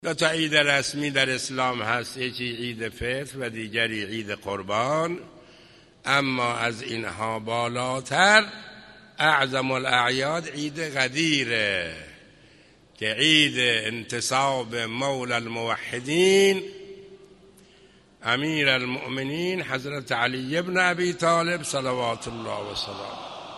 دو تا عید رسمی در اسلام هست، یکی عید فطر و دیگری عید قربان. اما از اینها بالاتر اعظم الاعیاد عید قدیره که عید انتصاب مولا الموحدین امیر المؤمنین حضرت علی ابن ابی طالب صلوات الله و سلام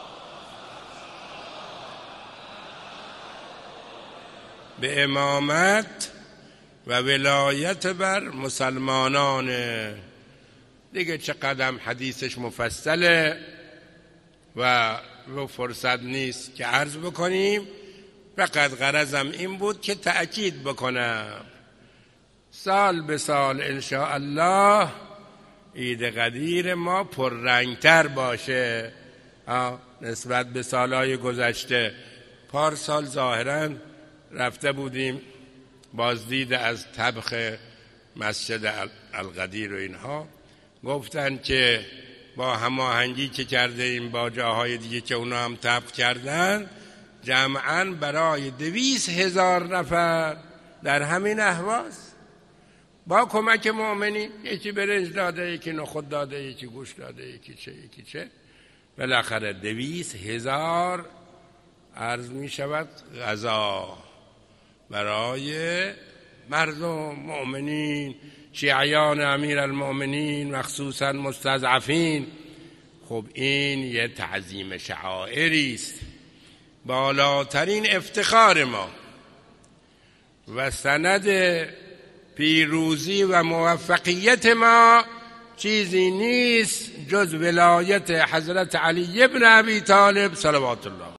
به امامت و ولایت بر مسلمانان. دیگه چه قدم حدیثش مفصله و فرصت نیست که عرض بکنیم. فقط غرضم این بود که تأکید بکنم سال به سال انشاءالله عید قدیر ما پررنگتر باشه نسبت به سالهای گذشته. پارسال ظاهراً رفته بودیم بازدید از طبخ مسجد القدیر و اینها، گفتن که با هماهنگی که کرده این با جاهای دیگه که اونا هم طبخ کردن جمعاً برای 200,000 نفر در همین اهواز با کمک مؤمنین، یکی برنج داده، یکی نخود داده، یکی گوشت داده، یکی چه بالاخره 200,000 عرض می شود غذا برای مردم مؤمنین شیعیان امیر المؤمنین مخصوصا مستضعفین. خب این یه تعظیم شعائری است، بالاترین افتخار ما و سند پیروزی و موفقیت ما چیزی نیست جز ولایت حضرت علی ابن ابی طالب صلوات الله.